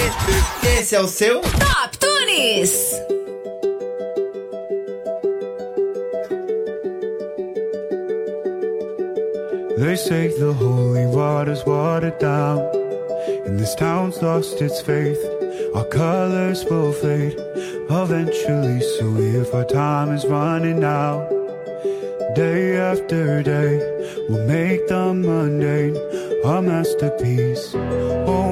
Esse é o seu Top Tunes. They say the holy water's watered down, and this town's lost its faith. Our colors will fade eventually, so if our time is running out, day after day, we'll make the mundane a masterpiece. Oh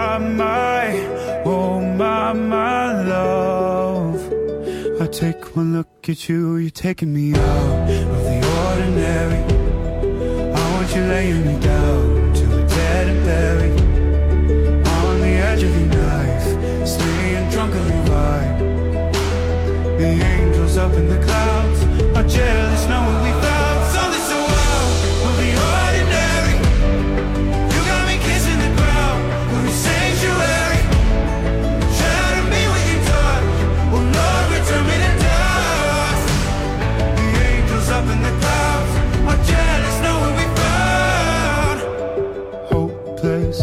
my love, I take one look at you, you're taking me out of the ordinary. I want you laying me down till we're dead and buried, on the edge of your knife, staying drunk on your vibe. The angels up in the clouds are jealous knowing we found something so wild of the ordinary. You got me kissing the ground of your sanctuary. Shatter me with your touch, oh Lord, return me to dust. The angels up in the clouds are jealous knowing we found hopeless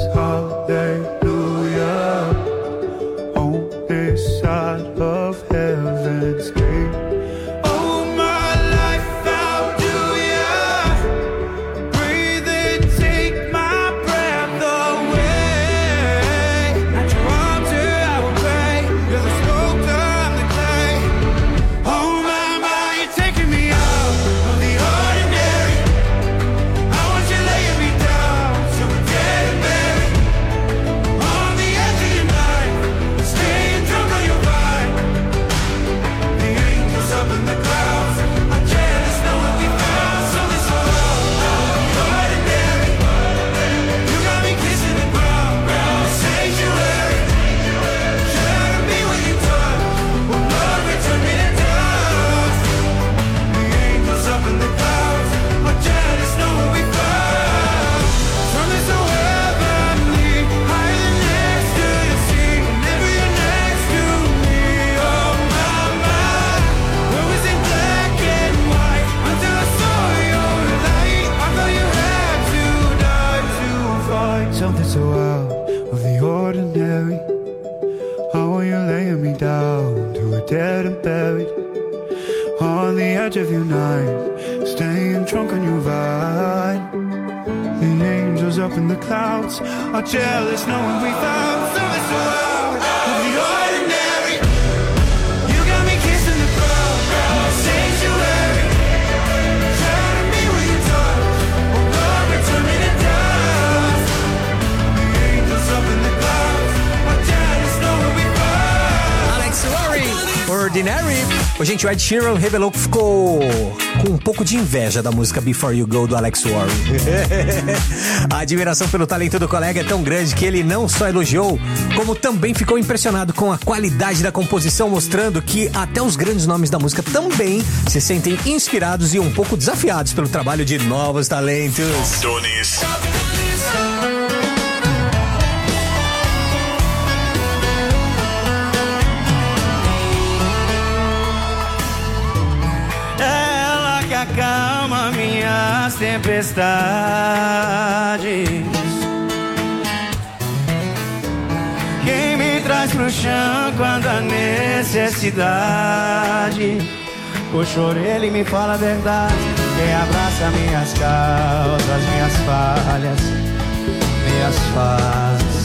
hallelujah on this side of heaven's gate. Oh my life, how do ya breathe and take my breath away? At your arms here I will pray, you're the sculptor, I'm the clay. Oh my, you're taking me out of the ordinary. I want you laying me down till we're dead and buried, on the edge of your night, staying drunk on your vibe. The angels up in the clouds are jealous knowing we found something so ordinary. You got me kissing the ground, sanctuary. Shatter me with your touch, oh Lord, return me to dust. The angels up in the clouds are jealous knowing we found something so heavenly, higher than next to the sea. Whenever you're next to me, oh my, it was in black and white until I saw your light. I thought you had to die to find something so out of the ordinary. How are you laying me down till we're dead and buried, on the edge of your night, staying drunk on your vine. The angels up in the clouds are jealous knowing we found something so out of the ordinary. You got me kissing the ground, sanctuary. Shatter me with your touch, oh Lord, return me to dust. The angels up in the clouds are jealous knowing we found. Alex Warren, Ordinary. Ô, gente, o Ed Sheeran revelou que ficou com um pouco de inveja da música Before You Go do Alex Warren. A admiração pelo talento do colega é tão grande que ele não só elogiou, como também ficou impressionado com a qualidade da composição, mostrando que até os grandes nomes da música também se sentem inspirados e um pouco desafiados pelo trabalho de novos talentos. Tunes. Ela que acalma minhas tempestades, quem me traz pro chão quando a necessidade. Puxa a orelha e me fala a verdade, quem abraça minhas causas, minhas falhas, minhas fases.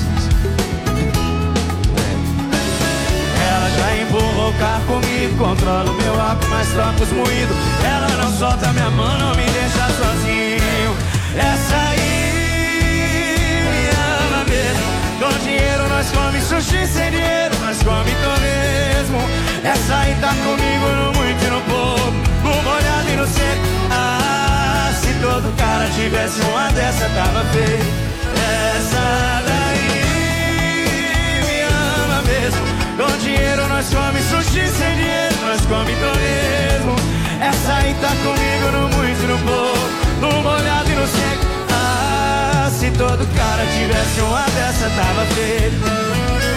Ela já empurrou o carro comigo, controla o meu álcool, mas troca os moídos. Ela não solta minha mão, não me deixa sozinho. Essa aí me ama mesmo. Com dinheiro nós come sushi, sem dinheiro nós come torresmo. Essa aí tá comigo no muito e no pouco, no molhado e no seco. Ah, se todo cara tivesse uma dessa tava feio. Essa daí me ama mesmo. Com dinheiro nós come sushi, sem dinheiro nós come torresmo. Essa aí tá comigo no muito e no pouco, no molhado e no seco. Ah, se todo cara tivesse uma dessa tava feio.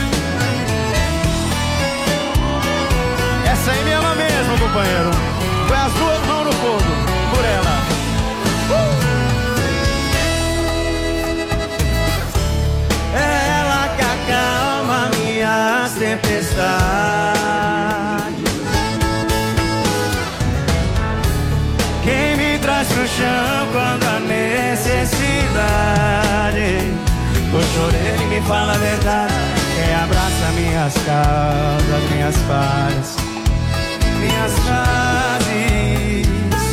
Essa aí me ama mesmo, companheiro. Põe as duas mãos no fogo por ela. Ela que acalma minha tempestade. Quem me traz pro chão quando há necessidade. Eu chorei e me fala a verdade. Quem abraça minhas causas, minhas falhas, minhas fases.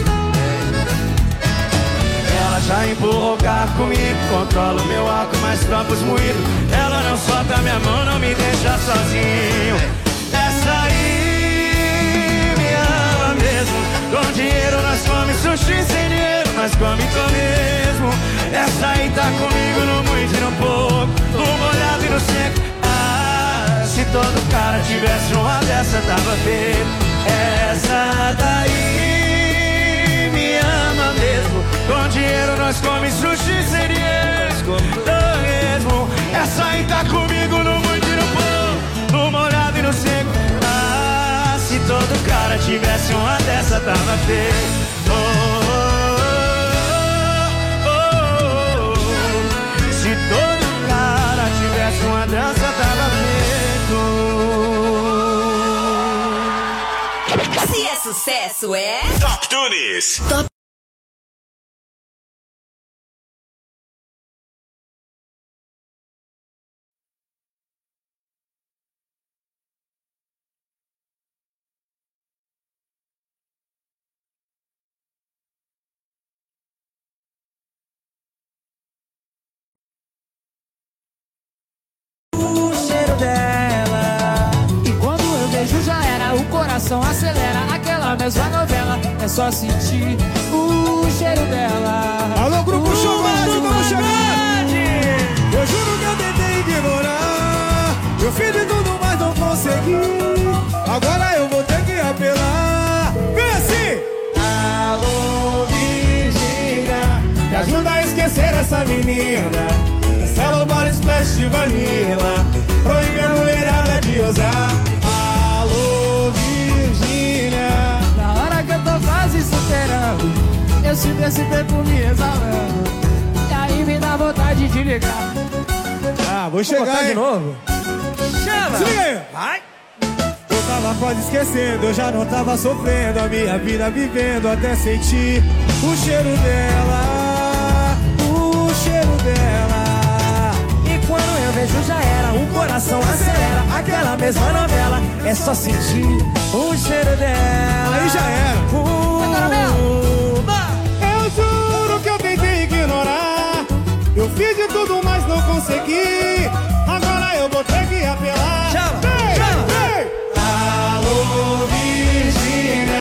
Ela já empurrou o carro comigo, controla o meu álcool, mais tropos moídos. Ela não solta minha mão, não me deixa sozinho. Essa aí me ama mesmo. Com dinheiro nós come sushi, sem dinheiro nós come mesmo. Essa aí tá comigo no muito e no pouco, no molhado e no seco. Ah, se todo cara tivesse uma dessa tava feito. Essa daí me ama mesmo. Com dinheiro nós come sushi, sem dinheiro mesmo. Essa aí tá comigo no muito e no pouco, no molhado e no seco. Ah, se todo cara tivesse uma dessa tava feito. Se todo cara tivesse uma dança, tava feito. Se é sucesso, é Top Tunes. Top. Dela. E quando eu vejo já era, o coração acelera. Aquela mesma novela, é só sentir o cheiro dela. Alô, Grupo Chumado, vamos chegar! Eu juro que eu tentei ignorar. Eu fiz de tudo, mas não consegui. Agora eu vou ter que apelar. Vem assim! Alô, Virgínia, me ajuda a esquecer essa menina. Cancela o body splash de vanilla. Proíbe a mulherada de usar. Alô, Virgínia. Na hora que eu tô quase superando, eu sinto esse perfume exalando. E aí me dá vontade de ligar. Ah, vou chegar de novo. Chama! Se liga aí! Vai! Eu tava quase esquecendo, eu já não tava sofrendo. A minha vida vivendo até sentir o cheiro dela. O cheiro dela. Quando eu vejo já era, o coração acelera. Aquela mesma novela, é só sentir o cheiro dela. Aí já era. Agora mesmo. Eu juro que eu tentei ignorar. Eu fiz de tudo, mas não consegui. Agora eu vou ter que apelar. Chama, vem, chama. vem. Alô, Virgínia.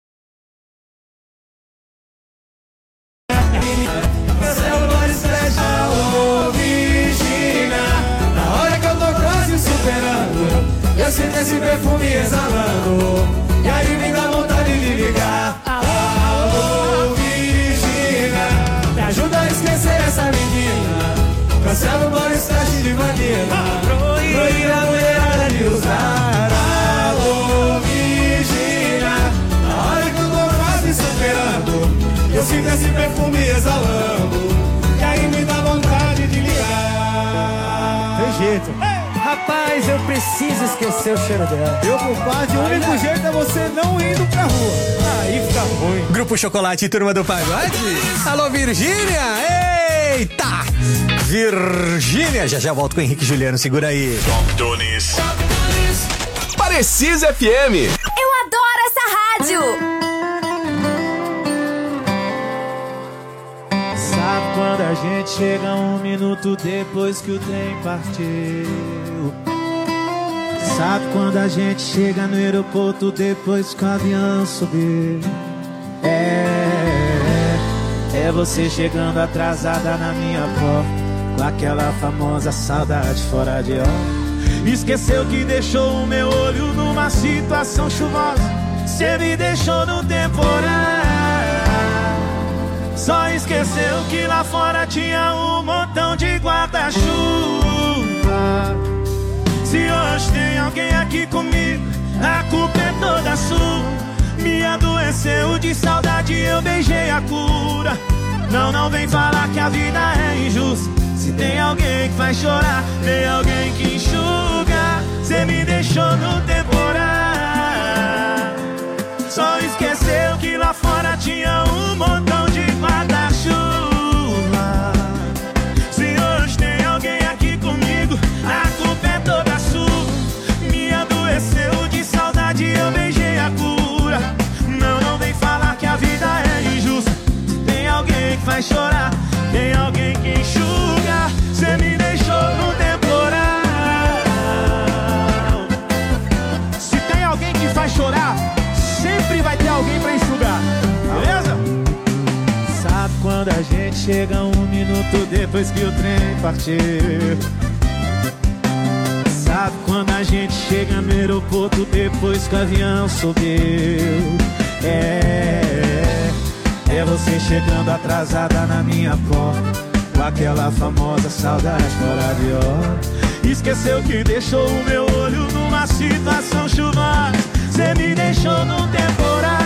Eu sinto esse perfume exalando. E aí me dá vontade de ligar. Alô, Virgínia, me ajuda a esquecer essa menina. Cancela o body splash de vanilla. Proíbe a mulherada de usar. Alô, Virgínia, na hora que eu tô quase superando, eu sinto esse perfume exalando. E aí me dá vontade de ligar. Tem jeito. Rapaz, eu preciso esquecer o cheiro dela. Meu compadre, o único jeito é você não indo pra rua. Aí fica ruim. Grupo Chocolate e Turma do Pagode. Alô, Virgínia! Eita! Virgínia! Já volto com o Henrique e Juliano, segura aí. Top Tunes. Precisa FM. Eu adoro essa rádio. Sabe quando a gente chega 1 minuto depois que o trem partiu? Sabe quando a gente chega no aeroporto depois que o avião subiu? É você chegando atrasada na minha porta, com aquela famosa saudade fora de hora. Esqueceu que deixou o meu olho numa situação chuvosa. Cê me deixou no temporal. Só esqueceu que lá fora tinha um montão de guarda-chuva. Se hoje tem alguém aqui comigo, a culpa é toda sua. Me adoeceu de saudade, eu beijei a cura. Não vem falar que a vida é injusta. Se tem alguém que faz chorar, tem alguém que enxuga. Cê me deixou chega 1 minuto depois que o trem partiu. Sabe quando a gente chega no aeroporto depois que o avião subiu? É você chegando atrasada na minha porta, com aquela famosa saudade fora de hora. Esqueceu que deixou o meu olho numa situação chuvosa. Cê me deixou num temporal.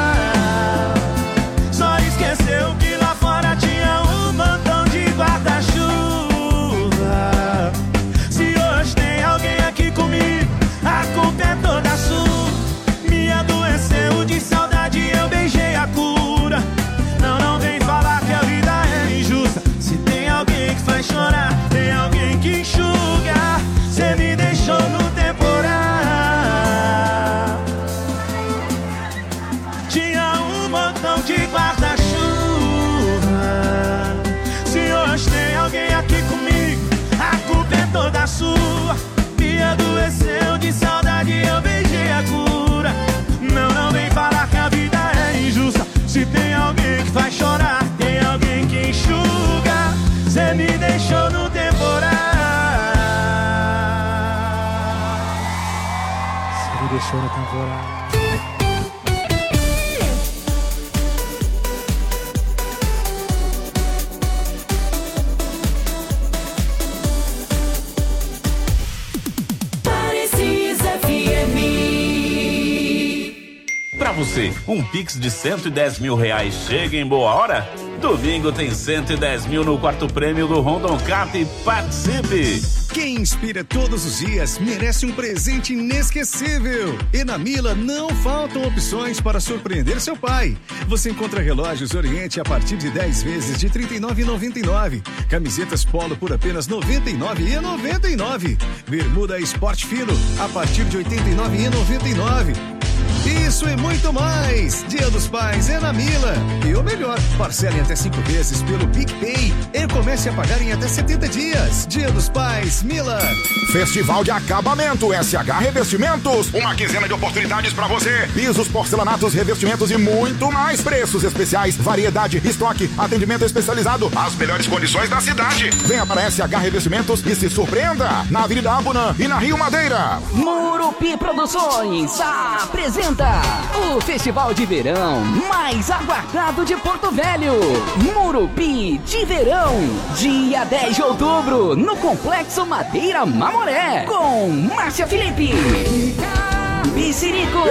Só esqueceu que lá fora tinha um montão de guarda-chuva. Se hoje tem alguém aqui comigo, a culpa é toda sua. Me adoeceu de saudade, eu beijei a cura. Não vem falar que a vida é injusta. Se tem alguém que faz chorar, tem alguém que enxuga. Cê me deixou no temporal. Tinha um montão de guarda-chuva. Se hoje tem alguém aqui comigo, a culpa é toda sua. Me adoeceu de saudade, eu beijei a cura. Não vem falar que a vida é injusta. Se tem alguém que faz chorar, tem alguém que enxuga. Cê me deixou no temporal. Cê me deixou no temporal. Pra você, um Pix de 110 mil reais chega em boa hora? Domingo tem 110 mil no quarto prêmio do Rondon Cap. Participe! Quem inspira todos os dias merece um presente inesquecível. E na Mila não faltam opções para surpreender seu pai. Você encontra relógios Oriente a partir de 10 vezes de R$ 39,99. Camisetas Polo por apenas R$ 99,99. Bermuda Esporte Fino a partir de R$ 89,99. Isso e muito mais! Dia dos Pais é na Mila. E o melhor, parcela em até 5 vezes pelo PicPay e comece a pagar em até 70 dias. Dia dos Pais, Mila. Festival de Acabamento SH Revestimentos. Uma quinzena de oportunidades pra você. Pisos, porcelanatos, revestimentos e muito mais. Preços especiais, variedade, estoque, atendimento especializado. As melhores condições da cidade. Venha para SH Revestimentos e se surpreenda. Na Avenida Abunã e na Rio Madeira. Murupi Produções apresenta o Festival de Verão mais aguardado de Porto Velho. Murupi de Verão, dia 10 de outubro, no Complexo Madeira Mamoré, com Márcia Felipe, Bicirico,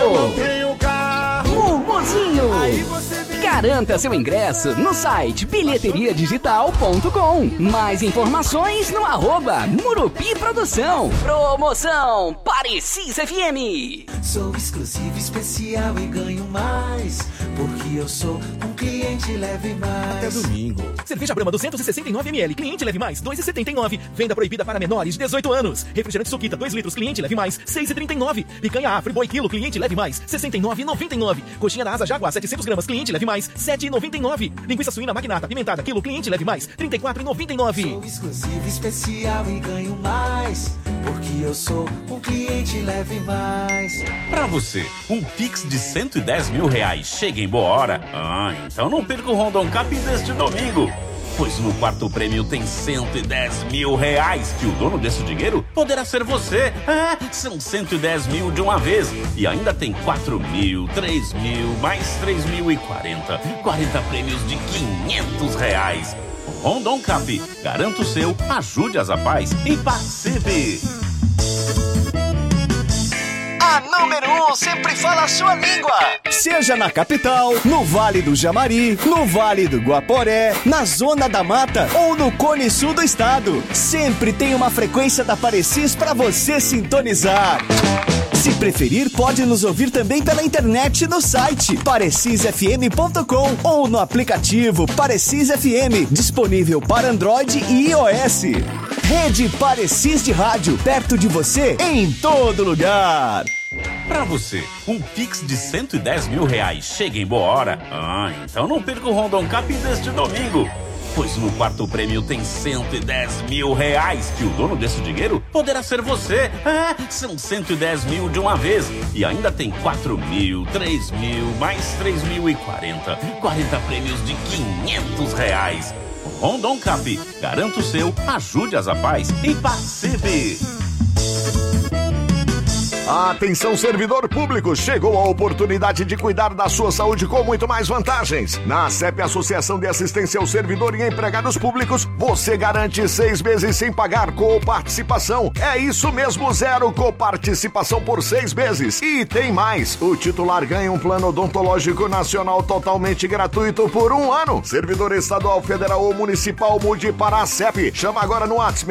Mumuzinho. Garanta seu ingresso no site bilheteriadigital.com. Mais informações no @Murupi Produção. Promoção Parecis FM. Sou exclusivo, especial e ganho mais, porque eu sou um cliente leve mais. Até domingo. Cerveja Brahma 269 ml, cliente leve mais, 2,79. Venda proibida para menores de 18 anos. Refrigerante Suquita 2 litros, cliente leve mais, 6,39. Picanha A Friboi quilo, cliente leve mais, 69,99. Coxinha da Asa Jaguar 700 gramas, cliente leve mais, 7,99. Linguiça suína magnata apimentada quilo, cliente leve mais, 34,99. Sou exclusivo, especial e ganho mais, porque eu sou um cliente leve mais. Pra você, um Pix de 110 mil reais chega em boa hora? Então não perca o Rondon Cap deste domingo. Pois no quarto prêmio tem 110 mil reais, que o dono desse dinheiro poderá ser você. São 110 mil de uma vez. E ainda tem 4 mil, 3 mil, mais 3 mil e 40. 40 prêmios de 500 reais. Rondon Cap, garanta o seu, ajude as APAES e participe. A número 1 sempre fala a sua língua. Seja na capital, no Vale do Jamari, no Vale do Guaporé, na Zona da Mata ou no Cone Sul do estado, sempre tem uma frequência da Parecis para você sintonizar. Se preferir, pode nos ouvir também pela internet no site parecisfm.com ou no aplicativo Parecis FM, disponível para Android e iOS. Rede Parecis de Rádio, perto de você, em todo lugar. Pra você, um Pix de 110 mil reais chega em boa hora? Então não perca o Rondon Cap deste domingo. Pois no quarto prêmio tem 110 mil reais, que o dono desse dinheiro poderá ser você. São 110 mil de uma vez. E ainda tem 4 mil, 3 mil, mais 3 mil e 40. 40 prêmios de 500 reais. Rondon Cap. Garanta o seu, ajude as APAES e participe. Atenção, servidor público, chegou a oportunidade de cuidar da sua saúde com muito mais vantagens. Na ACEP, Associação de Assistência ao Servidor e Empregados Públicos, você garante 6 meses sem pagar coparticipação. É isso mesmo, 0 coparticipação por 6 meses. E tem mais, o titular ganha um plano odontológico nacional totalmente gratuito por 1 ano. Servidor estadual, federal ou municipal, mude para a ACEP. Chama agora no WhatsApp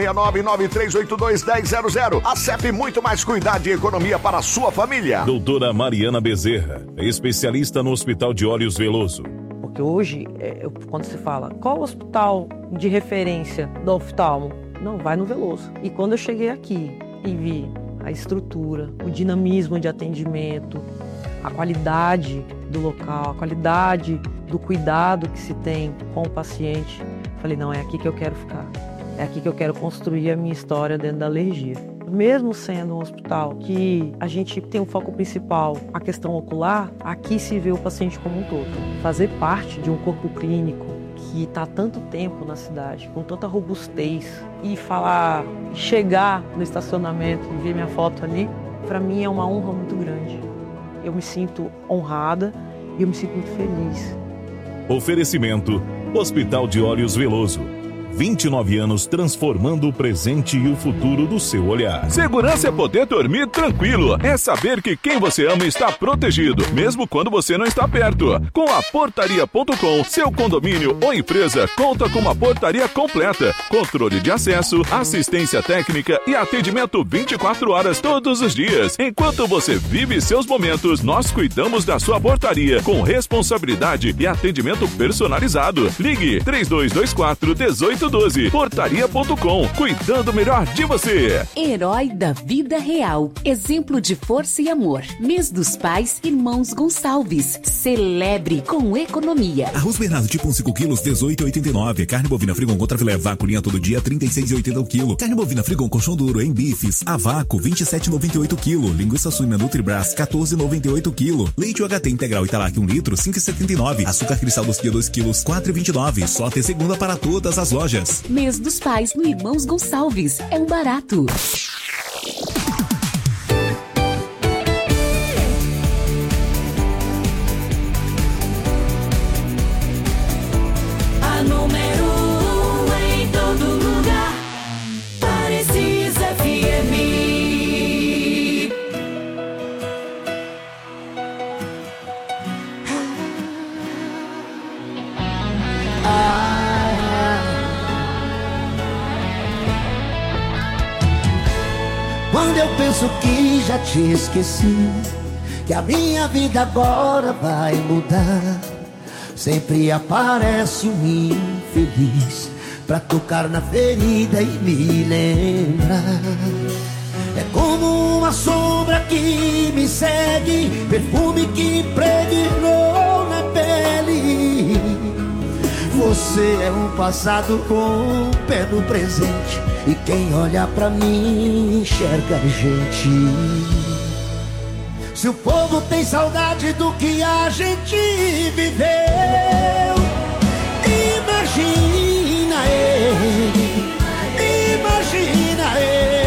699-9382-1000. ACEP, muito mais cuidado e economia para a sua família. Doutora Mariana Bezerra, especialista no Hospital de Olhos Veloso. Porque hoje, quando se fala qual hospital de referência do oftalmo, não, vai no Veloso. E quando eu cheguei aqui e vi a estrutura, o dinamismo de atendimento, a qualidade do local, a qualidade do cuidado que se tem com o paciente, falei, não, é aqui que eu quero ficar. É aqui que eu quero construir a minha história dentro da alergia. Mesmo sendo um hospital que a gente tem um foco principal, a questão ocular, aqui se vê o paciente como um todo. Fazer parte de um corpo clínico que está há tanto tempo na cidade, com tanta robustez, e chegar no estacionamento e ver minha foto ali, para mim é uma honra muito grande. Eu me sinto honrada e eu me sinto muito feliz. Oferecimento: Hospital de Olhos Veloso. 29 anos transformando o presente e o futuro do seu olhar. Segurança é poder dormir tranquilo. É saber que quem você ama está protegido, mesmo quando você não está perto. Com a Portaria.com, seu condomínio ou empresa conta com uma portaria completa, controle de acesso, assistência técnica e atendimento 24 horas todos os dias. Enquanto você vive seus momentos, nós cuidamos da sua portaria com responsabilidade e atendimento personalizado. Ligue 3224-1812. Portaria.com, cuidando melhor de você. Herói da vida real, exemplo de força e amor. Mês dos Pais, Irmãos Gonçalves. Celebre com economia. Arroz Bernardo tipo 5 quilos, 18,89. Carne bovina Frigon contra filé vácuo linha todo dia, 36,80 o quilo. Carne bovina Frigon colchão duro em bifes, a vácuo, 27,98 o quilo. Linguiça suína Nutribras, 14,98 o quilo. Leite UHT integral Italac 1 litro, 5,79. Açúcar cristal dos dia 2 quilos, 4,29. Só até segunda para todas as lojas. Mês dos Pais no Irmãos Gonçalves. É um barato. A número 1 em todo lugar. Precisa FM. Quando eu penso que já te esqueci, que a minha vida agora vai mudar, sempre aparece um infeliz pra tocar na ferida e me lembrar. É como uma sombra que me segue, perfume que impregnou na pele. Você é um passado com um pé no presente, e quem olha pra mim enxerga a gente. Se o povo tem saudade do que a gente viveu, imagina eu, imagina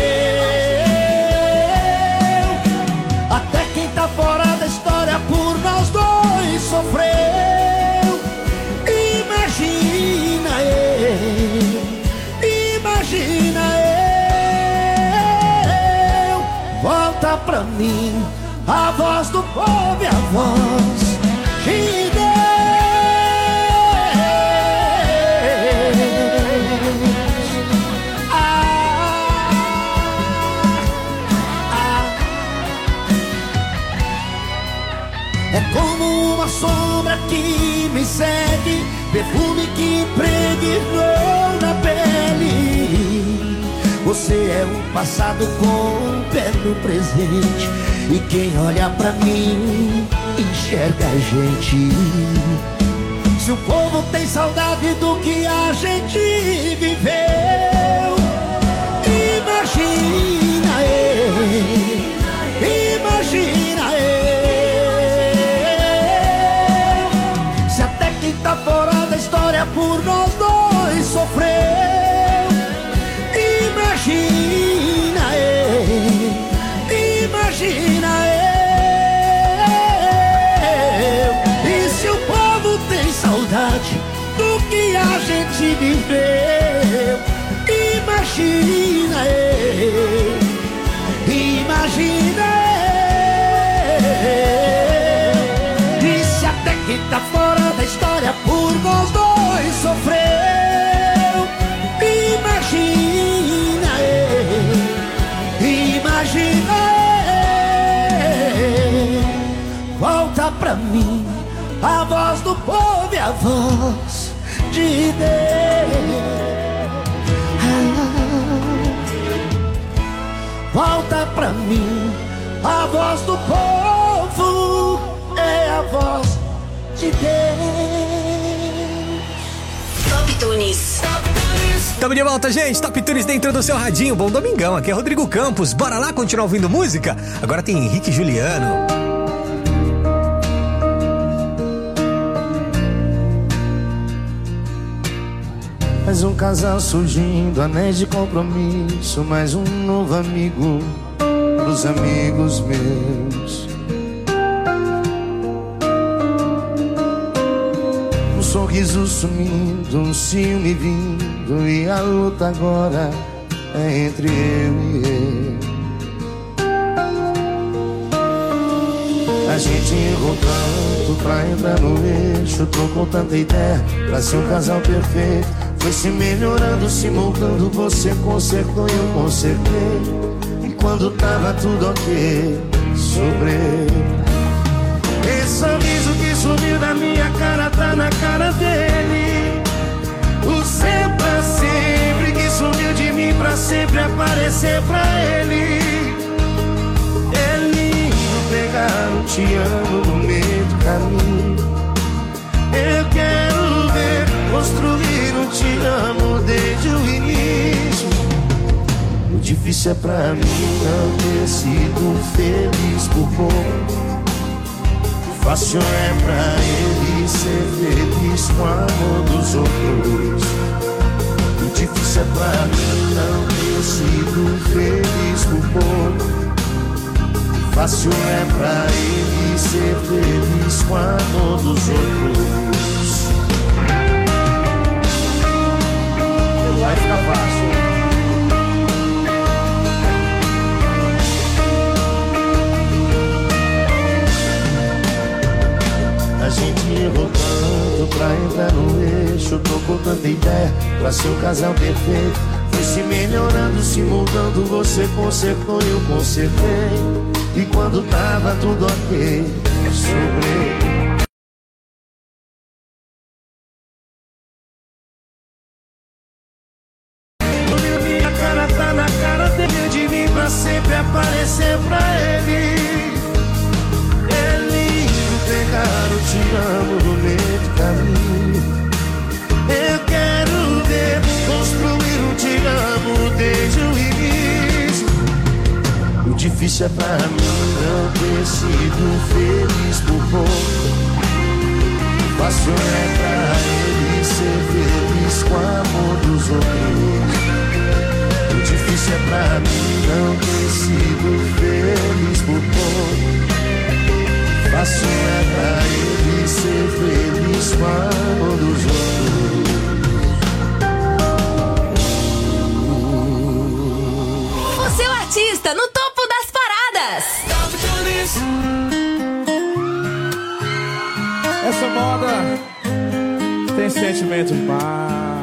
eu. Até quem tá fora da história por nós dois sofreu. Imagina eu, imagina eu. Volta pra mim a voz do povo e a voz de Deus. É como uma sombra que me segue, perfume que impregnou na pele. Você é um passado com um pé no presente, e quem olha pra mim enxerga a gente. Se o povo tem saudade do que a gente viveu, imagina eu, imagina eu. Se até quem tá fora da história por nós dois Imagina, imagina. Disse até que tá fora da história por nós dois sofreu. Imagina, imagina. Volta pra mim a voz do povo e a voz de Deus. Volta pra mim a voz do povo, é a voz de Deus. Top Tunis. Tamo de volta, gente. Top Tunis dentro do seu radinho. Bom domingão. Aqui é Rodrigo Campos. Bora lá continuar ouvindo música? Agora tem Henrique e Juliano. Mais um casal surgindo, anéis de compromisso. Mais um novo amigo pros amigos meus. Um sorriso sumindo, um ciúme vindo, e a luta agora é entre eu e ele. A gente errou tanto pra entrar no eixo, trocou tanta ideia pra ser um casal perfeito. Foi se melhorando, se moldando, você consertou e eu consertei. E quando tava tudo ok, sobrei. Esse sorriso que sumiu da minha cara tá na cara dele. O sempre pra sempre que sumiu de mim pra sempre aparecer pra ele. Ele não pegar o te amo no meio do caminho. Eu quero ver construir um te amo desde o início. O difícil é pra mim não ter sido feliz por pouco. O fácil é pra ele ser feliz com o amor dos outros. O difícil é pra mim não ter sido feliz por pouco. O fácil é pra ele ser feliz com o amor dos outros. Vai ficar fácil. A gente errou tanto pra entrar no eixo, trocou tanta ideia pra ser um casal perfeito. Foi se melhorando, se moldando, você consertou e eu consertei. E quando tava tudo ok, eu sobrei. Sempre aparecer pra ele. Ele pegar o te amo no meio do caminho. Eu quero ver construir um te amo desde o início. O difícil é pra mim não ter sido feliz por pouco. O fácil é pra ele ser feliz com o amor dos outros. O difícil é pra mim não ter sido feliz por pouco. Fácil é pra ele ser feliz com o amor dos outros. O seu artista no topo das paradas. Essa moda tem sentimento demais.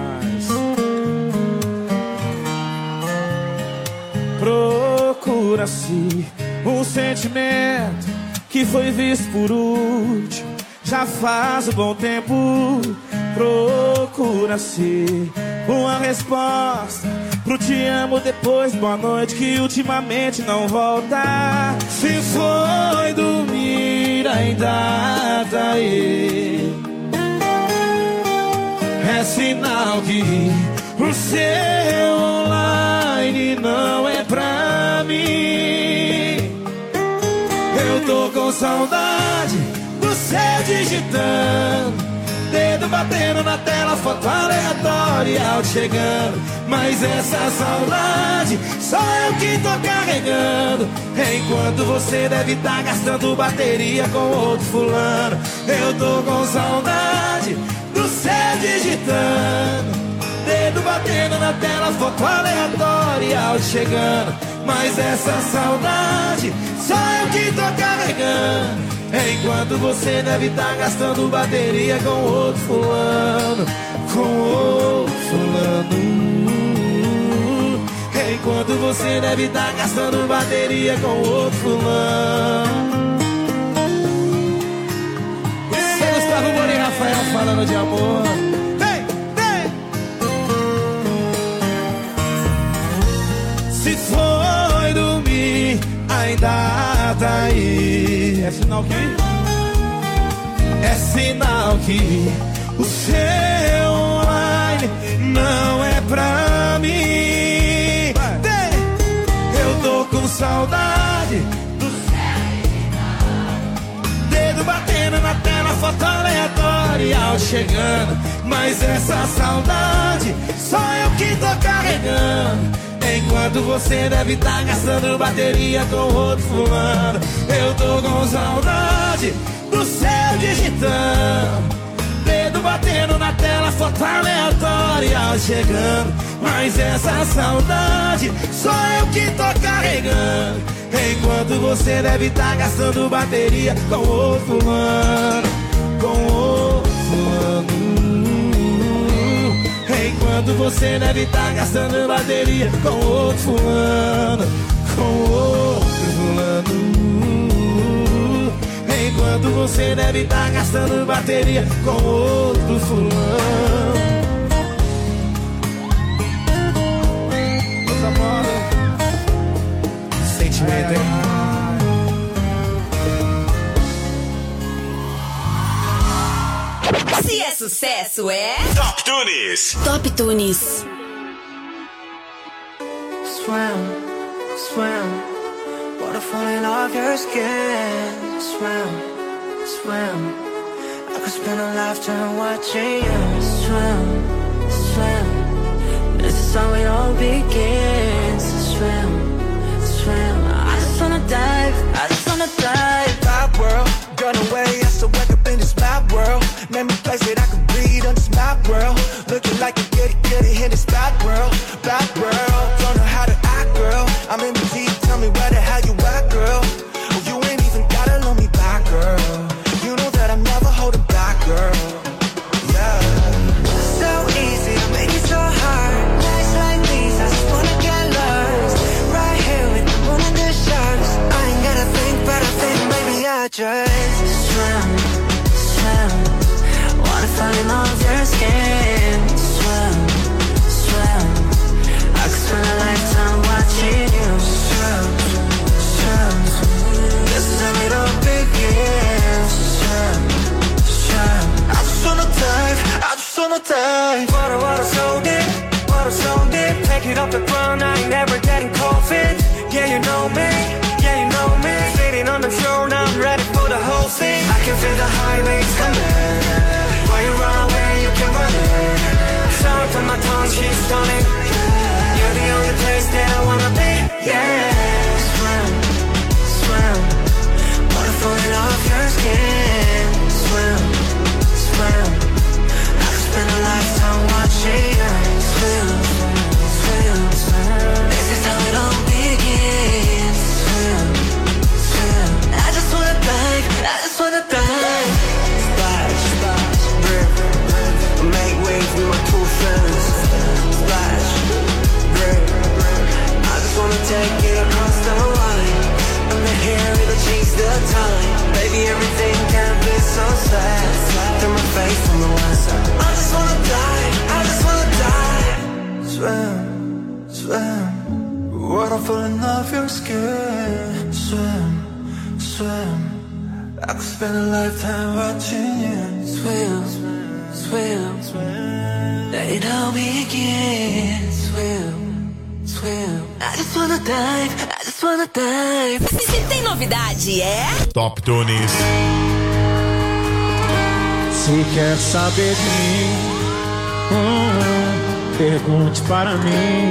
Procura-se um sentimento que foi visto por último. Já faz um bom tempo. Procura-se uma resposta pro te amo depois boa noite que ultimamente não volta. Se foi dormir ainda tá aí. É sinal que o seu online não é pra mim. Eu tô com saudade do céu digitando, dedo batendo na tela, foto aleatória, áudio chegando. Mas essa saudade só eu que tô carregando, enquanto você deve estar gastando bateria com outro fulano. Eu tô com saudade do céu digitando, dedo batendo na tela, foto aleatória chegando. Mas essa saudade só eu que tô carregando. Enquanto você deve estar gastando bateria com outro fulano, com outro fulano. Enquanto você deve estar gastando bateria com outro fulano. Esse é Gustavo Moura e Rafael falando de amor. Vem, vem! Se foi dormir, ainda tá aí. É sinal que? É sinal que o seu online não é pra mim. Eu tô com saudade do dedo batendo na tela, foto aleatória chegando. Mas essa saudade só eu que tô carregando. Enquanto você deve estar gastando bateria com outro fulano. Eu tô com saudade do seu digitão, dedo batendo na tela, foto aleatória chegando. Mas essa saudade só eu que tô carregando. Enquanto você deve estar gastando bateria com outro fulano, com outro fulano. Enquanto você deve estar gastando bateria com outro fulano, com outro fulano. Enquanto você deve estar gastando bateria com outro fulano. Coisa moda. Sentimento, hein? Se é sucesso, é Top Tunes. Top Tunes. Swim, swim, water falling off your skin. Swim, swim, I could spend a lifetime watching you. Swim, swim, this is how it all begins. Swim, swim, I just wanna dive, I just wanna dive. Bad world, run away, I still wake up in this mad world. Name a place that I can breathe on this mad world. Looking like a get it in this bad world. Bad world, don't know how to act, girl. I'm in the deep, tell me where the hell you at, girl. Oh, you ain't even gotta love me back, girl. You know that I'm never holding back, girl. Yeah. So easy to make it so hard. Nights like these, I just wanna get lost. Right here with the moon and the stars. I ain't gotta think, but I think maybe I just swim, swim. Wanna fall in love with your skin. Swim, swim. I could spend a lifetime watching you. Swim, swim. This is how it all begins. Swim, swim. I just wanna dive, I just wanna dive. Water so deep, water so deep. Take it off the ground, I ain't never getting cold feet. Yeah, you know me, yeah, you know me. Sitting on the throne, I'm ready for the whole thing. I can feel the highways coming. Why you run away, you can run it. Sound from my tongue, she's stunning. You're the only place that I wanna be. Yeah. Swim, swim. Water falling off your skin. Swim, swim. I could spend a lifetime watching you. Swim, swim, swim. This is how it all begins. Swim, swim. I just wanna dive, I just wanna dive. Splash, splash, rip, make waves with my two friends. Splash, rip, I just wanna take it across the line. I'm the hair, it'll change the time. Baby, everything can be so sad. Through my face from the west. I just wanna die, I just wanna die. Swim, swim, water falling off your skin. Swim, swim, I could spend a lifetime watching you. Swim, swim, swim, it all begins. Swim, swim, I just wanna dive, I just wanna dive. Se tem novidade, é Top Tunes. Se quer saber de mim, pergunte para mim.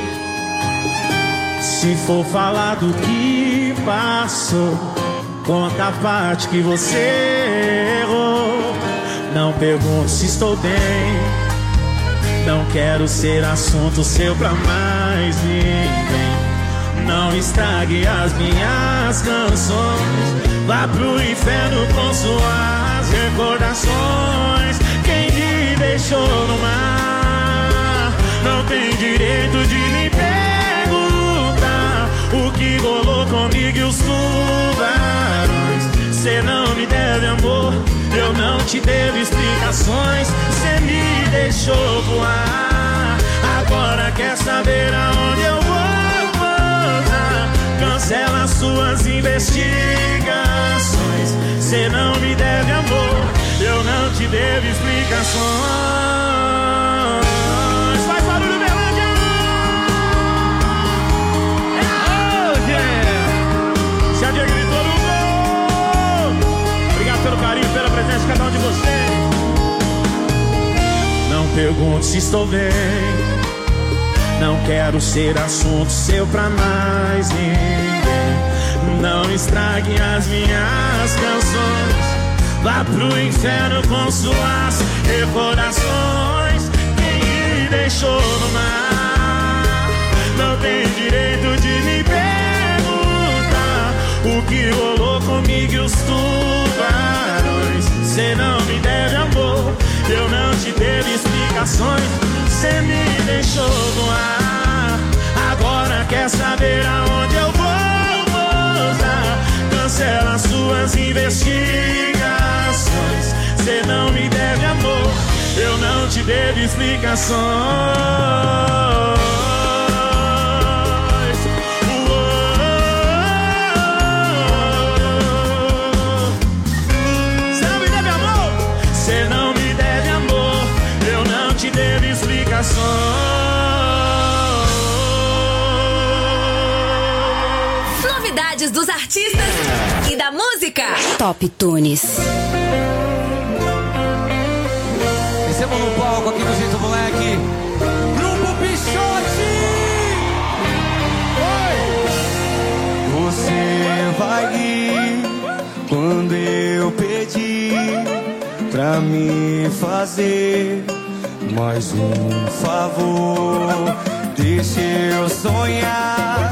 Se for falar do que passou, conta a parte que você errou. Não pergunte se estou bem, Não quero ser assunto seu pra mais ninguém. Não estrague as minhas canções. Vá pro inferno com suas recordações. Quem me deixou no mar não tem direito de me perguntar o que rolou comigo e os tubarões. Cê não me deve amor, eu não te devo explicações. Cê me deixou voar, agora quer saber aonde eu vou pousar. Cancela suas investigações. Cê não me deve amor, eu não te devo explicações. Faz barulho, Berlândia! Oh, yeah! Se a Diego gritou no gol! Obrigado pelo carinho, pela presença de cada um de vocês. Não pergunte se estou bem. Não quero ser assunto seu pra mais ninguém. Não estrague as minhas canções. Vá pro inferno com suas recordações. Quem me deixou no mar não tem direito de me perguntar o que rolou comigo e os tubarões. Cê não me deve amor, eu não te devo explicações. Cê me deixou no ar, agora quer saber aonde eu vou pousar. Cancela suas investigações. Cê não me deve amor, eu não te devo explicações. Cê não me deve amor, cê não me deve amor, eu não te devo explicações. Novidades dos artistas e da música. Top Tunes. Recebam no palco aqui no Jeito Moleque, Grupo Pichote. Oi! Você vai ir quando eu pedir pra me fazer mais um favor. Deixa eu sonhar,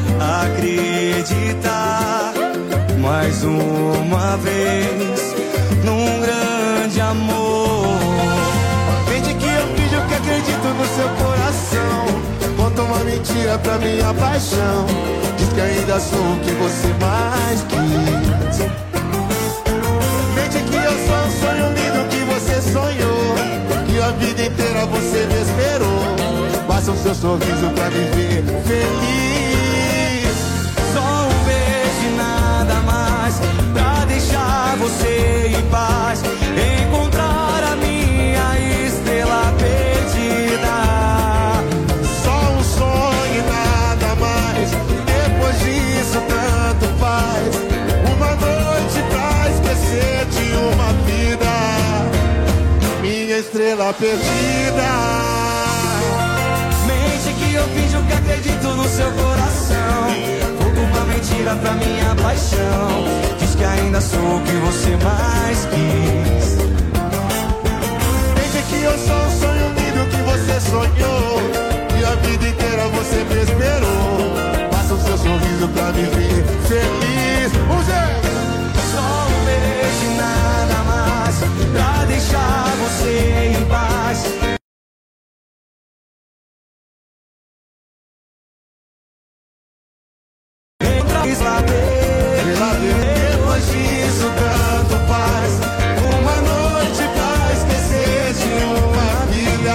acreditar mais uma vez num grande amor. Mente que eu finjo que acredito no seu coração. Conta uma mentira pra minha paixão. Diz que ainda sou o que você mais quis. Mente que eu sou um sonho lindo que você sonhou, que a vida inteira você me esperou. Basta o seu sorriso pra viver feliz. Só um beijo e nada mais pra deixar você em paz. Encontrar a minha estrela perdida. Só um sonho e nada mais. Depois disso tanto faz. Uma noite pra esquecer de uma vida. Minha estrela perdida. Mente que eu finjo que acredito no seu coração. Conto uma mentira pra minha paixão. Diz que ainda sou o que você mais quis. Mente que eu sou um sonho lindo que você sonhou, e a vida inteira você me esperou. Passa o seu sorriso pra me ver feliz. Só um beijo e nada mais pra deixar você em paz. Depois disso tanto faz. Uma noite pra esquecer de uma vida.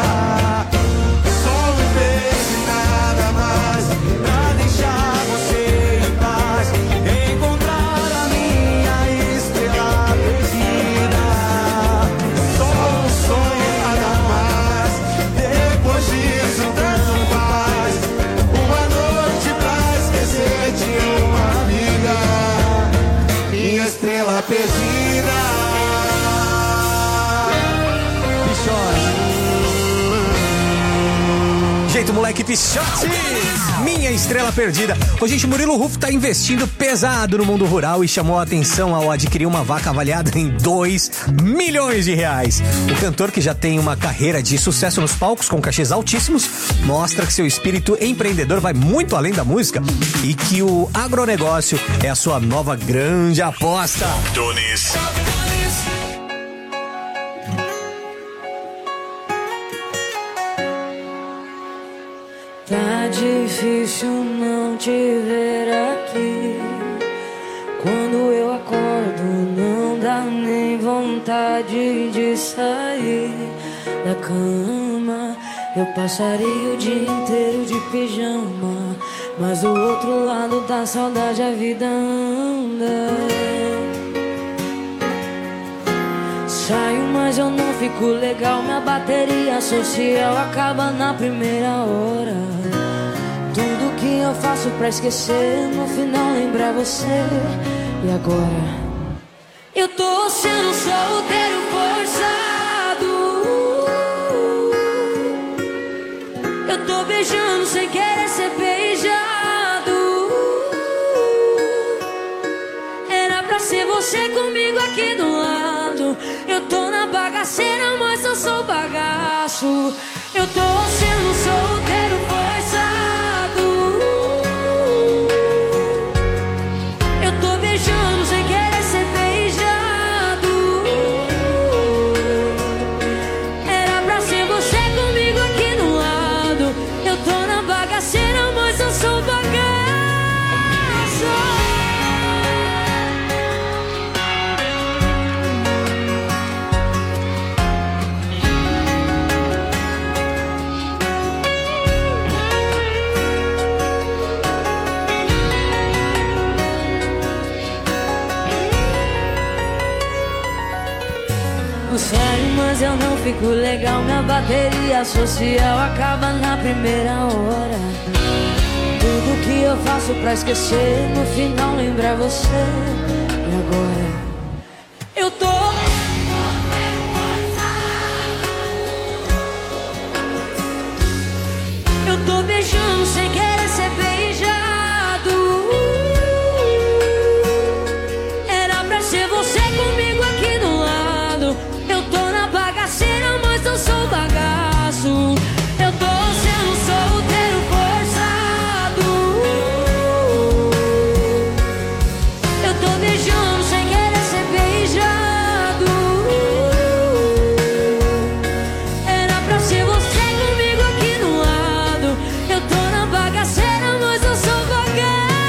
Só um beijo e nada mais pra deixar você em paz. Encontrar a minha estrela perdida. Só um sonho e nada mais. Depois disso tanto faz. Uma noite pra esquecer de uma vida. Quixote, Minha Estrela Perdida. Ô, gente, Murilo Rufo tá investindo pesado no mundo rural e chamou a atenção ao adquirir uma vaca avaliada em 2 milhões de reais. O cantor, que já tem uma carreira de sucesso nos palcos com cachês altíssimos, mostra que seu espírito empreendedor vai muito além da música e que o agronegócio é a sua nova grande aposta. Tunis. Tá difícil não te ver aqui. Quando eu acordo não dá nem vontade de sair da cama. Eu passaria o dia inteiro de pijama, mas do outro lado da saudade a vida anda. Saio, mas eu não fico legal. Minha bateria social acaba na primeira hora. Tudo que eu faço pra esquecer, no final lembrar você. E agora? Eu tô sendo solteiro forçado. Eu tô beijando sem querer ser beijado. Era pra ser você comigo aqui do lado. Eu tô na bagaceira, mas eu sou bagaço. Eu tô sendo solteiro forçado. Eu tô beijando sem querer ser beijado. Era pra ser você comigo aqui do lado. Eu tô na bagaceira, mas eu sou bagaço. Sério, mas eu não fico legal. Minha bateria social acaba na primeira hora. Tudo que eu faço pra esquecer, no final lembrar você. E agora? Eu tô beijando sem querer ser beijado. Era pra ser você comigo aqui do lado. Eu tô na bagaceira, mas eu sou bagaço. Eu tô sendo solteiro forçado. Eu tô beijando sem querer ser beijado. Era pra ser você comigo aqui do lado. Eu tô na bagaceira, mas eu sou bagaço.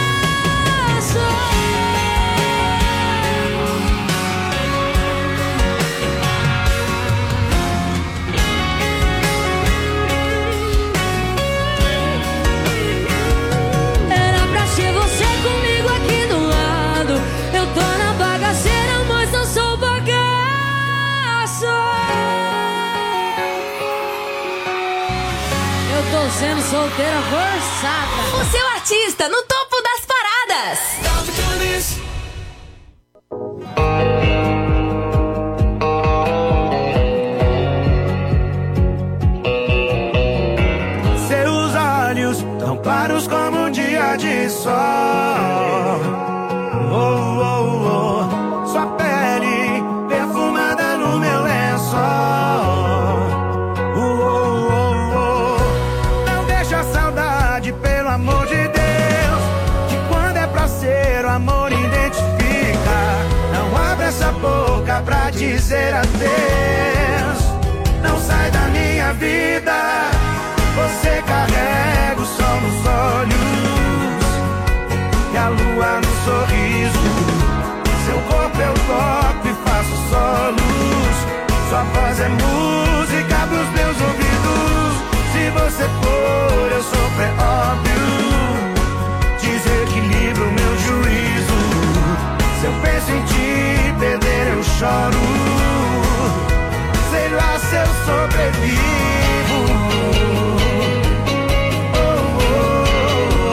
Era pra ser você comigo aqui do lado. Eu tô na bagaceira, mas eu sou bagaço. Eu tô sendo solteira forçada. O seu artista no topo das paradas. Seus olhos tão claros como um dia de sol. Oh, oh, oh. Sua pele perfumada no meu lençol. Oh, oh, oh, oh. Não deixa a saudade, pelo amor de Deus. Que quando é pra ser, o amor identifica. Não abre essa boca pra dizer adeus. Não sai da minha vida. Você carrega o sol nos olhos e a lua no sorriso. Seu corpo eu toco e faço solos. Sua voz é música pros meus ouvidos. Se você for, eu sou pré-óbvio. Desequilibro o meu juízo. Se eu penso em te perder, eu choro. Sei lá se eu sobrevivo. Oh, oh, oh.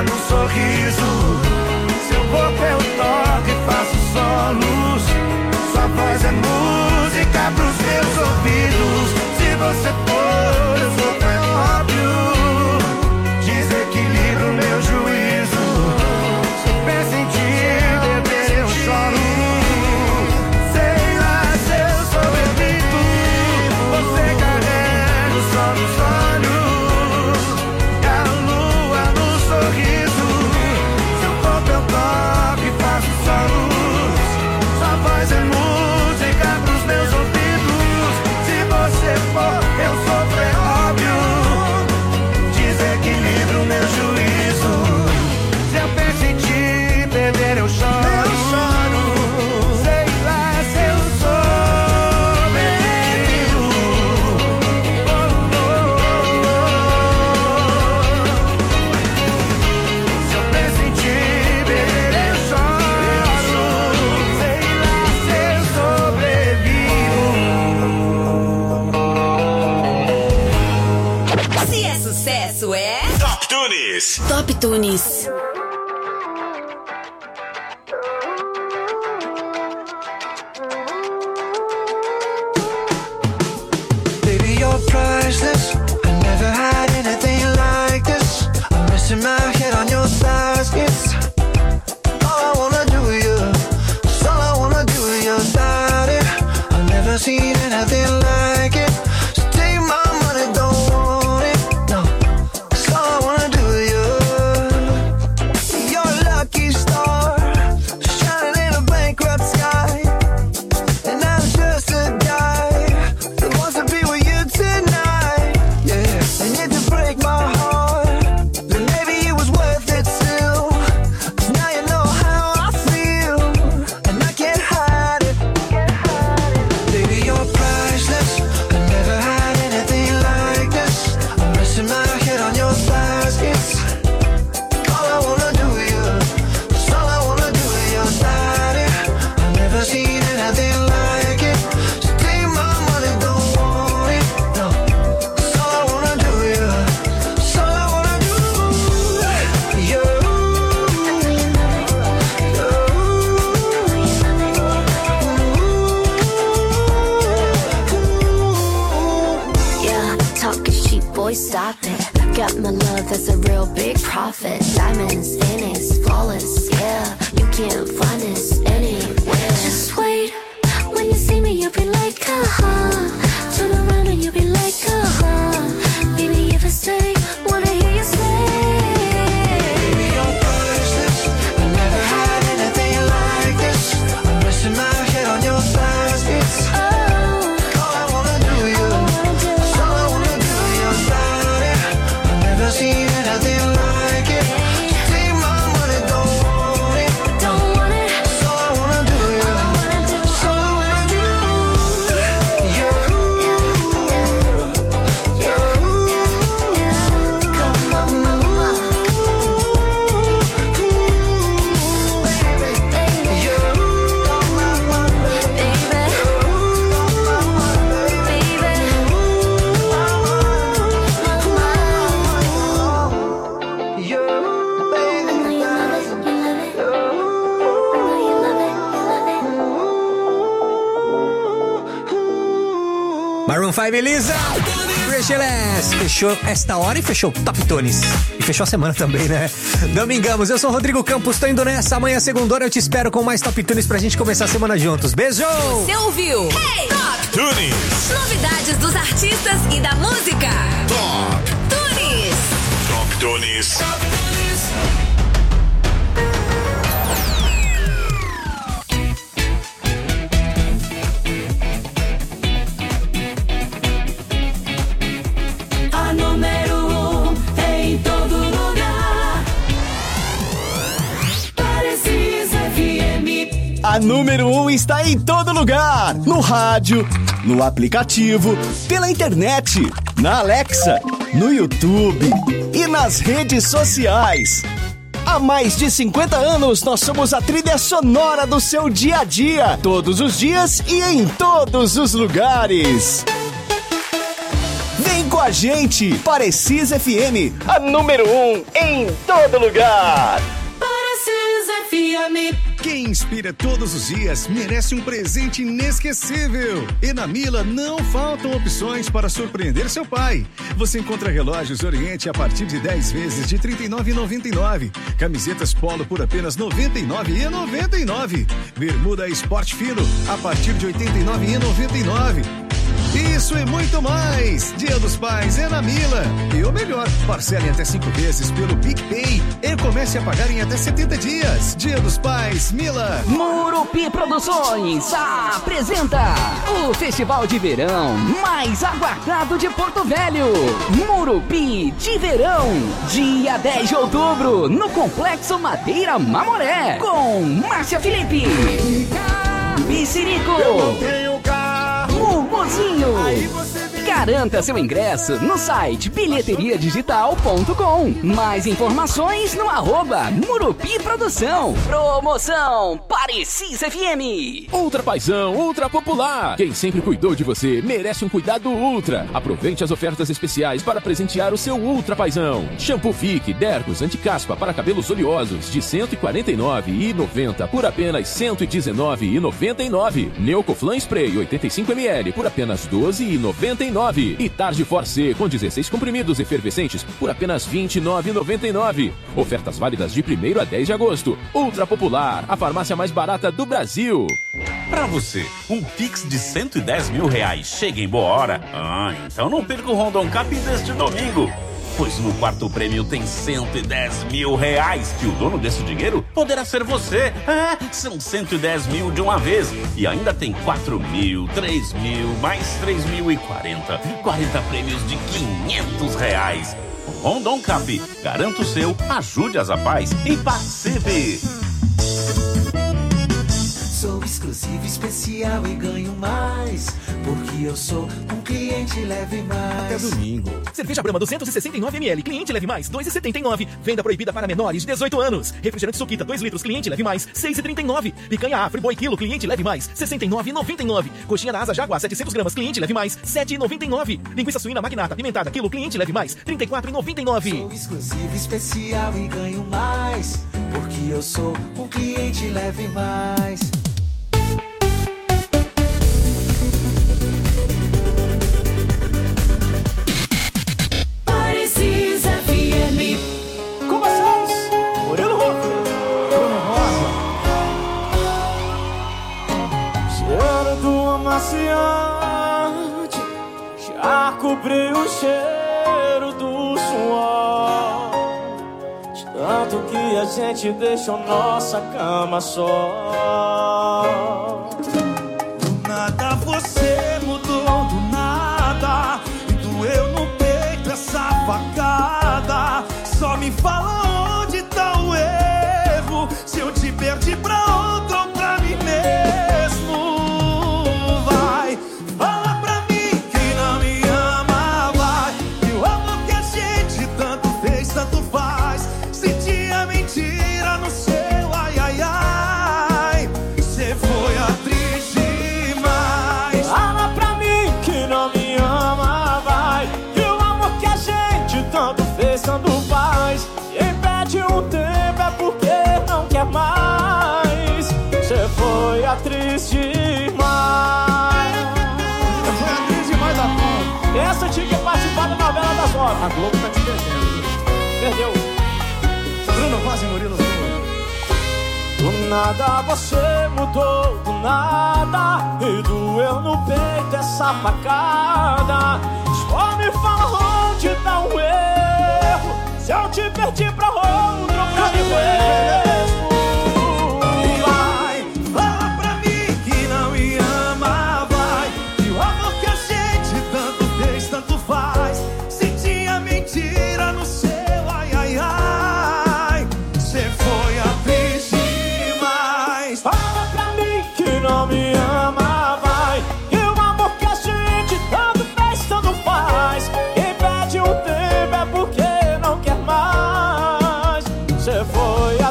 num sorriso. Seu corpo eu toco e faço solos. Sua voz é música pros meus ouvidos. Se você for, eu sou tão óbvio. Desequilibro meu juízo. Se eu penso em ti, beber eu choro. Sei lá se eu sou bendito. Você carrega o sol nos olhos. E a lua no sorriso. Seu corpo eu toco e faço solos. Sua voz é música pros meus ouvidos. Se você for, eu sofro, é óbvio. Desequilibro meu juízo. Se eu penso em ti, beber eu choro. Sei lá se eu sou bendito. Se eu penso em ti, beber eu choro. Sei lá se eu sobrevivo. Se é sucesso, é Top Tunes. Top Tunes. Baby, you're priceless. I never had anything like this. I'm resting my head on your thighs. It's all I wanna do with you. It's all I wanna do with your body. I've never seen anything like it. So take my money, don't want it. No, it's all I wanna do with you. You're a lucky star, shining in a bankrupt sky. And I'm just a guy that wants to be with you tonight. Yeah, and yet to break my heart, then maybe it was worth it still. 'Cause now you know how I feel, and I can't hide it. Baby, you're priceless. I never had anything like this. I'm resting my head on your thighs. It's all I wanna do with you. It's all I wanna do with your body. I've never seen anything like it. So take my money, don't want it. No, it's all I wanna do with you. It's all I wanna do with you. Yeah, talking cheap, boy, stop it. Got my love as a real big profit. Diamonds, Phoenix, flawless, yeah. You can't find this anywhere. Just wait, when you see me, you'll be like, turn around and you'll be like, baby, if I say, wanna hear you say. Baby, you're priceless. I never had anything like this. I'm resting my head on your thighs. It's all I wanna do with you. It's all I wanna do with your body. I've never seen anything like it. So take my money, don't want it. Don't want it. It's all I wanna do with you. It's all I wanna do with you. Come on, mama. Maroon 5, Elisa. Recheless. Fechou esta hora e fechou o Top Tunes. E fechou a semana também, né? Domingamos, eu sou o Rodrigo Campos, tô indo nessa. Amanhã, segunda-hora, eu te espero com mais Top Tunes pra gente começar a semana juntos. Beijo! Você ouviu? Hey! Top Tunes. Novidades dos artistas e da música. Top Tunes. Top Tunes. A número 1 em todo lugar. Precisa FM. A número 1 está em todo lugar. No rádio, no aplicativo, pela internet, na Alexa, no YouTube e nas redes sociais. Há mais de 50 anos, nós somos a trilha sonora do seu dia a dia, todos os dias e em todos os lugares. Vem Vem com a gente, Parecis FM, a número 1 em todo lugar. Parecis FM. Quem inspira todos os dias merece um presente inesquecível. E na Mila não faltam opções para surpreender seu pai. Você encontra relógios Oriente a partir de 10 vezes de R$ 39,99. Camisetas Polo por apenas R$ 99,99. Bermuda Esporte Fino a partir de R$ 89,99. Isso e muito mais! Dia dos Pais é na Mila. E o melhor, parcela em até 5 vezes pelo PicPay e comece a pagar em até 70 dias. Dia dos Pais, Mila. Murupi Produções apresenta o festival de verão mais aguardado de Porto Velho. Murupi de Verão, dia 10 de outubro, no Complexo Madeira Mamoré, com Márcia Felipe, Bicirico, Mumuzinho. Garanta seu ingresso no site bilheteriadigital.com. Mais informações no @Murupi Produção. Promoção Parecis FM. Ultra Paizão, Ultra Popular. Quem sempre cuidou de você merece um cuidado ultra. Aproveite as ofertas especiais para presentear o seu Ultra Paizão. Shampoo Vic Dergos Anticaspa para cabelos oleosos de R$ 149,90 por apenas R$ 119,99. Neocoflan Spray 85 ml por apenas R$ 12,99. E Tarde Force com 16 comprimidos efervescentes por apenas R$ 29,99. Ofertas válidas de 1º a 10 de agosto. Ultra Popular, a farmácia mais barata do Brasil. Pra você, um Pix de R$110 mil chega em boa hora? Então não perca o Rondon Cap deste domingo. Pois no quarto prêmio tem R$110 mil, que o dono desse dinheiro poderá ser você. São 110 mil de uma vez. E ainda tem 4 mil, 3 mil, mais 3 mil e 40. 40 prêmios de R$500. Rondon Cap, garanta o seu, ajude as apais e participe. Sou exclusivo, especial e ganho mais, porque eu sou um cliente Leve Mais. Até domingo. Cerveja Brahma 269 ml, cliente Leve Mais, 2,79. Venda proibida para menores de 18 anos. Refrigerante Suquita 2 litros, cliente Leve Mais, 6,39. Picanha Afro Boi Quilo, cliente Leve Mais, 69,99. Coxinha da Asa Jaguar 700 gramas, cliente Leve Mais, 7,99. Linguiça suína Magnata Pimentada quilo, cliente Leve Mais, 34,99. Sou exclusivo, especial e ganho mais, porque eu sou um cliente Leve Mais. Parecis FM. Com vocês, Murilo Huff, Bruno Rosa. Cheiro do amaciante já cobriu o cheiro do suor, de tanto que a gente deixou nossa cama só. Do nada você mudou, do nada, e doeu no peito essa facada. Só me fala onde tá o erro, se eu te perdi pra outro ou pra mim mesmo. Vai, fala pra mim que não me ama, vai. E o amor que a gente tanto fez, tanto faz. Se tinha mentira no seu ai, ai, ai, cê foi atriz demais. Fala pra mim que não me ama, vai. E o amor que a gente tanto fez, tanto faz. Quem pede um tempo é porque não quer mais. Cê foi atriz demais. Cê foi atriz demais da Globo. Essa tinha que participar da novela das 9. A Globo tá te perdendo. Perdeu. Bruno Rosa e Murilo Huff. Do nada você mudou, do nada, e doeu no peito essa facada. Só me fala onde tá o erro, se eu te perdi pra outro, pra mim mesmo. Vai, fala pra mim que não me ama, vai. E o amor que a gente tanto fez, tanto faz. Se tinha mentira no seu ai, ai, ai, cê foi atriz demais. Fala pra mim que não me ama, vai. E o amor que a gente tanto fez, tanto faz. Quem pede um tempo é porque não quer mais. Cê foi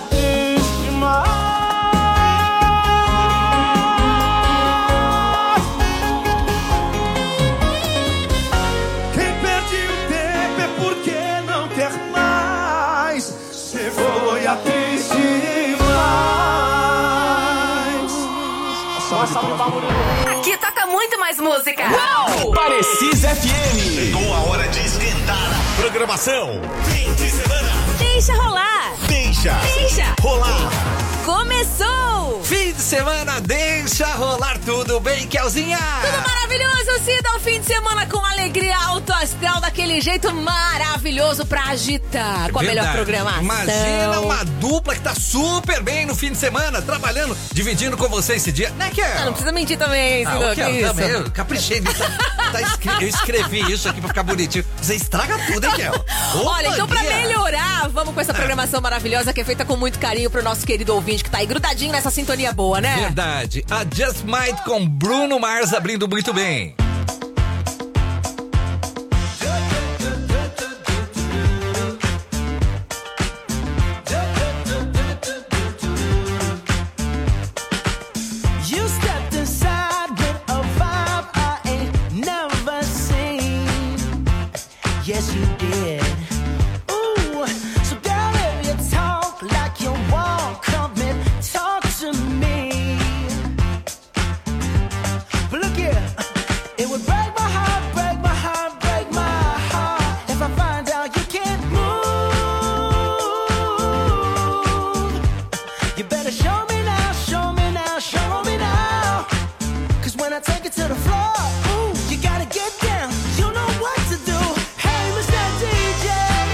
tá triste demais. Só salve pra Murilo. Aqui toca muito mais música. Uau! Parecis FM. Chegou a hora de esquentar a programação. Fim de semana. Deixa rolar. Deixa rolar. Começou! Fim de semana, deixa rolar. Tudo bem, Kelzinha? Tudo maravilhoso, Cida. O fim de semana com alegria alto astral, daquele jeito maravilhoso pra agitar. Com a melhor programação. Imagina uma dupla que tá super bem no fim de semana, trabalhando, dividindo com você esse dia. Né, Kel? Não precisa mentir também, Cida. Que isso? Também, eu caprichei nisso. Eu escrevi isso aqui pra ficar bonitinho. Você estraga tudo, hein, Kel? Olha, então pra melhorar, vamos com essa programação maravilhosa que é feita com muito carinho pro nosso querido ouvinte que tá aí grudadinho nessa sintonia boa, né? Verdade. A Just Might com Bruno Mars abrindo muito bem. You stepped inside with a vibe I ain't never seen. Yes, you did. Ooh, so girl, if you talk like you won't come and talk to me. But look here, it would break my heart, break my heart, break my heart if I find out you can't move. You better show me now, show me now, show me now. 'Cause when I take it to the floor, ooh, you gotta get down. You know what to do. Hey, Mr. DJ,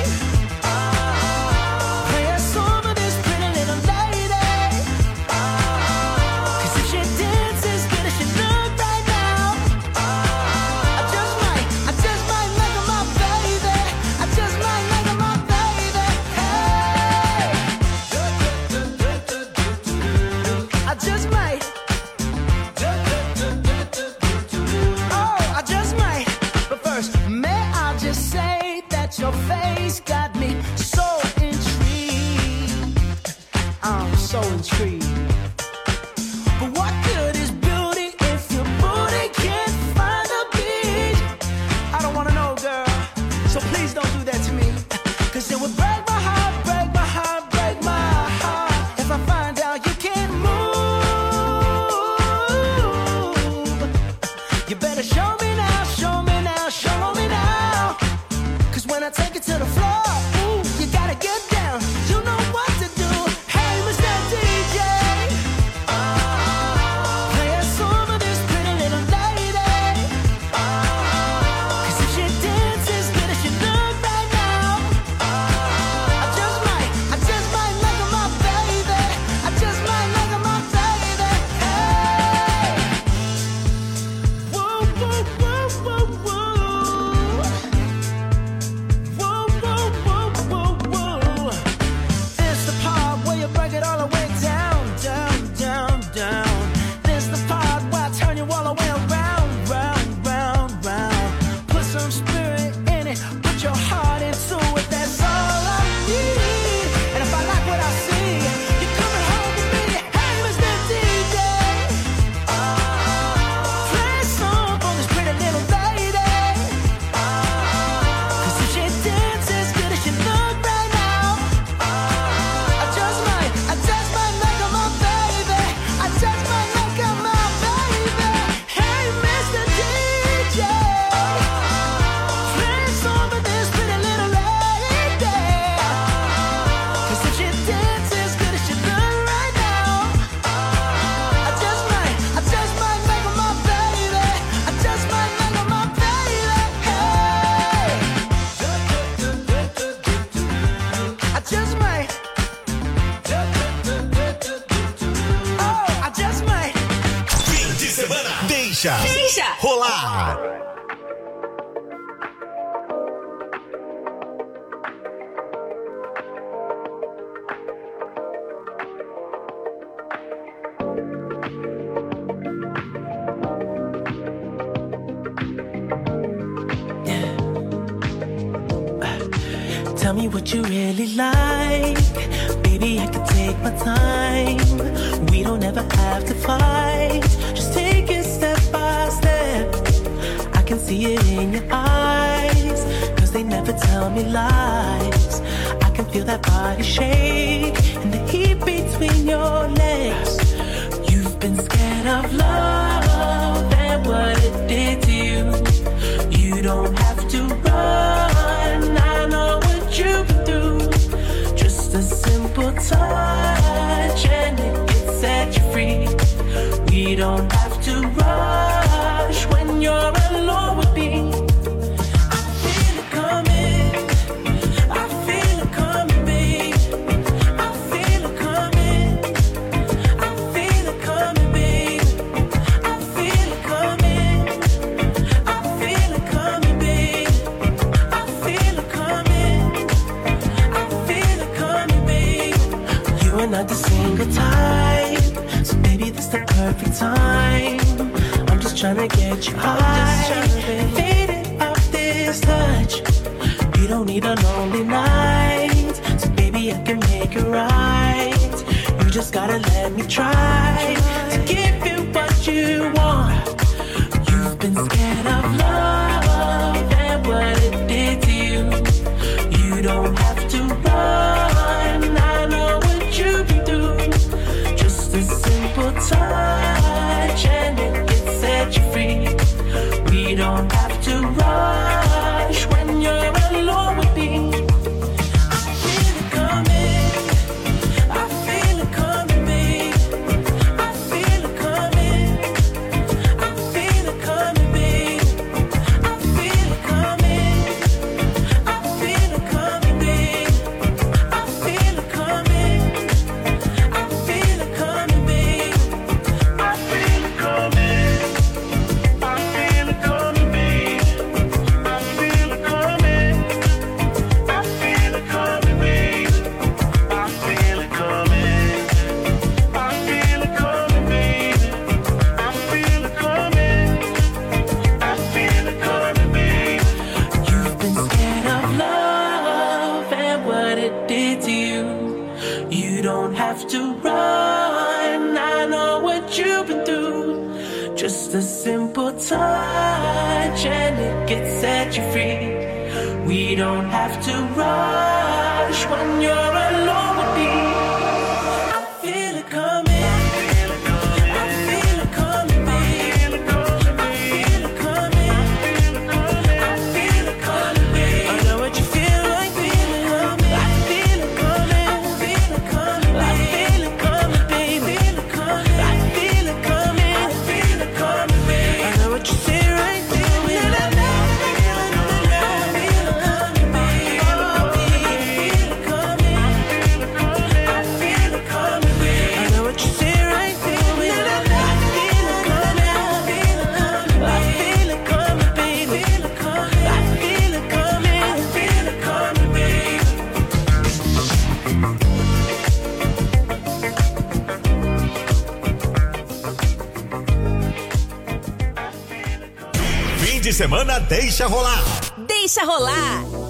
play a song of this pretty little lady. 'Cause if she dances good as she look right now, I just might make her my baby. I just might make her my baby. Hey, I just might. Oh, I just might. But first, may I just say that your face got me so intrigued. I'm so intrigued. But what good is beauty if your booty can't find a beach? I don't wanna know, girl. So please don't do that to me. 'Cause it would break my heart, break my heart, break my heart if I find out you can't move. You better show me now, show me now, show me now. 'Cause when I take it to the floor, ooh, you gotta get down. You know what to do. Hey, Mr. DJ, play a song of this pretty little lady. 'Cause if she dances good as she look right now, I just might make her my baby. I just might make her my baby. Hey, woo, woo, woo, woo, woo. Woo, woo, woo, woo, woo. This the part where you break it all the way down, down, down, down. This the part where I turn you all the way around, round, round, round. Put some spirit in it, put your heart into it. That's all I need. And if I like what I see, you're coming home with me. Hey, Mr. DJ, play a song for this pretty little lady. 'Cause if she dances good as she look right now, I just might make her my baby. I just might make her my baby. Hey, Mr. DJ, play a song for this pretty little lady. 'Cause if she dances good as she look right now, I just might make her my baby. I just might make her my baby. Hey, I just might. Oh, I just might. Fim de semana. Deixa Deixa rolar. Tell me what you really like. Baby, I can take my time. We don't ever have to fight. Just take it step by step. I can see it in your eyes. 'Cause they never tell me lies. I can feel that body shake. We don't have to rush when you're alone with me. I feel it coming. I feel it coming, babe. I feel it coming. I feel it coming, babe. I feel it coming. I feel it coming, babe. I feel it coming. I feel it coming, babe. You are not the single type, so baby, this the perfect time. I'm just trying to get you high, faded off this touch. We don't need a lonely night, so baby, I can make it right. You just gotta let me try to give you what you want. You've been scared of love and what it did to you. You don't have to run, I know what you've been through. Just a simple touch and it can set you free. We don't have to rush when you're alone with me. I feel it coming. I feel it coming, babe. I feel it coming. I feel it coming, babe. I feel it coming. I feel it coming, babe. I feel it coming. I feel it coming, babe. I feel it coming. I feel it coming, babe. I feel it coming. I feel it coming, babe. I feel it coming. I feel it coming, babe. I feel it coming. I feel it coming, babe. You've been scared of love and what it did to you. You don't have to run, I know what you've been through. Just a simple touch and it can set you free. We don't have to rush when you're alone with me. I feel it coming. I feel it coming, babe. I feel it coming. I feel it coming, babe. I know what you feel like feeling coming. I feel it coming. I feel it coming, babe. I feel it coming, babe. I feel it coming. I feel it coming, babe. I know what you say right there. Fim de semana deixa rolar. Deixa rolar.